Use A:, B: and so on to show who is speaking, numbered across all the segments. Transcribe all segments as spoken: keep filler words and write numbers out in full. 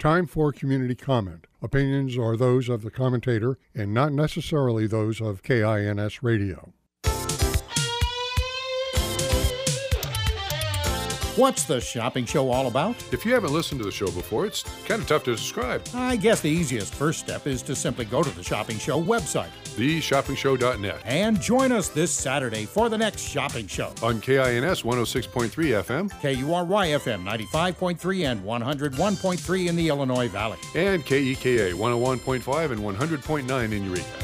A: Time for community comment. Opinions are those of the commentator and not necessarily those of K I N S Radio.
B: What's the shopping show all about?
C: If you haven't listened to the show before, it's kind of tough to describe.
B: I guess the easiest first step is to simply go to the Shopping Show website,
C: the shopping show dot net,
B: and join us this Saturday for the next shopping show.
C: On K I N S one oh six point three F M,
B: K U R Y F M ninety-five point three and one oh one point three in the Illinois Valley,
C: and K E K A one oh one point five and one hundred point nine in Eureka.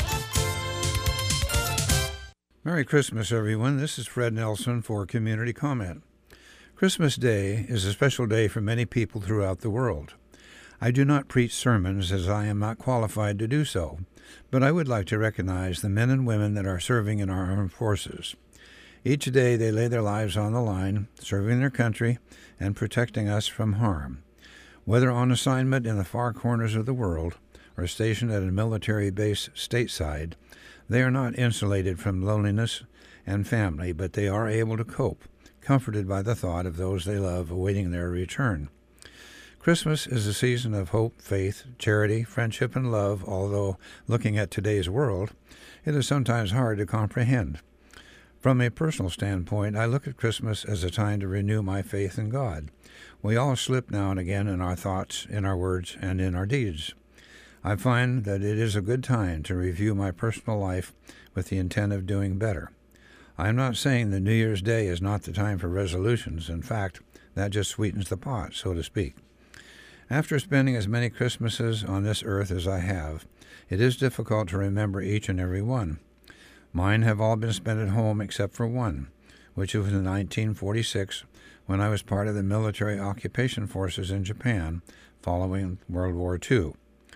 D: Merry Christmas, everyone. This is Fred Nelson for Community Comment. Christmas Day is a special day for many people throughout the world. I do not preach sermons as I am not qualified to do so, but I would like to recognize the men and women that are serving in our armed forces. Each day they lay their lives on the line, serving their country and protecting us from harm. Whether on assignment in the far corners of the world or stationed at a military base stateside, they are not insulated from loneliness and family, but they are able to cope, comforted by the thought of those they love awaiting their return. Christmas is a season of hope, faith, charity, friendship, and love, although looking at today's world, it is sometimes hard to comprehend. From a personal standpoint, I look at Christmas as a time to renew my faith in God. We all slip now and again in our thoughts, in our words, and in our deeds. I find that it is a good time to review my personal life with the intent of doing better. I am not saying that New Year's Day is not the time for resolutions. In fact, that just sweetens the pot, so to speak. After spending as many Christmases on this earth as I have, it is difficult to remember each and every one. Mine have all been spent at home except for one, which was in nineteen forty-six, when I was part of the military occupation forces in Japan following World War Two.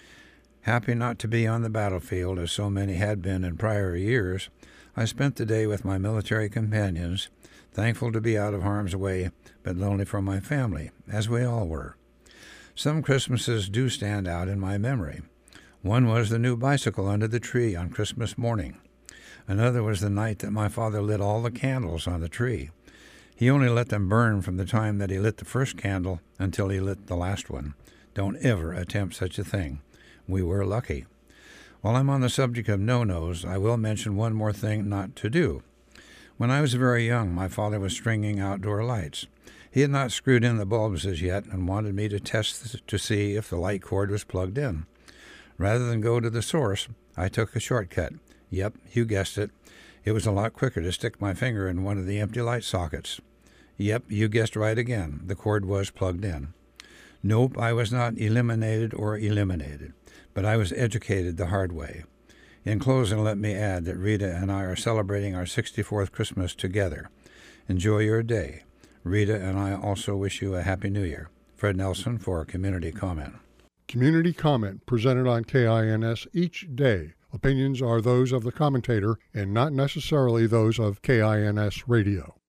D: Happy not to be on the battlefield, as so many had been in prior years, I spent the day with my military companions, thankful to be out of harm's way, but lonely for my family, as we all were. Some Christmases do stand out in my memory. One was the new bicycle under the tree on Christmas morning. Another was the night that my father lit all the candles on the tree. He only let them burn from the time that he lit the first candle until he lit the last one. Don't ever attempt such a thing. We were lucky. While I'm on the subject of no-nos, I will mention one more thing not to do. When I was very young, my father was stringing outdoor lights. He had not screwed in the bulbs as yet and wanted me to test to see if the light cord was plugged in. Rather than go to the source, I took a shortcut. Yep, you guessed it. It was a lot quicker to stick my finger in one of the empty light sockets. Yep, you guessed right again. The cord was plugged in. Nope, I was not eliminated or eliminated, but I was educated the hard way. In closing, let me add that Rita and I are celebrating our sixty-fourth Christmas together. Enjoy your day. Rita and I also wish you a Happy New Year. Fred Nelson for Community Comment.
A: Community comment presented on K I N S each day. Opinions are those of the commentator and not necessarily those of K I N S Radio.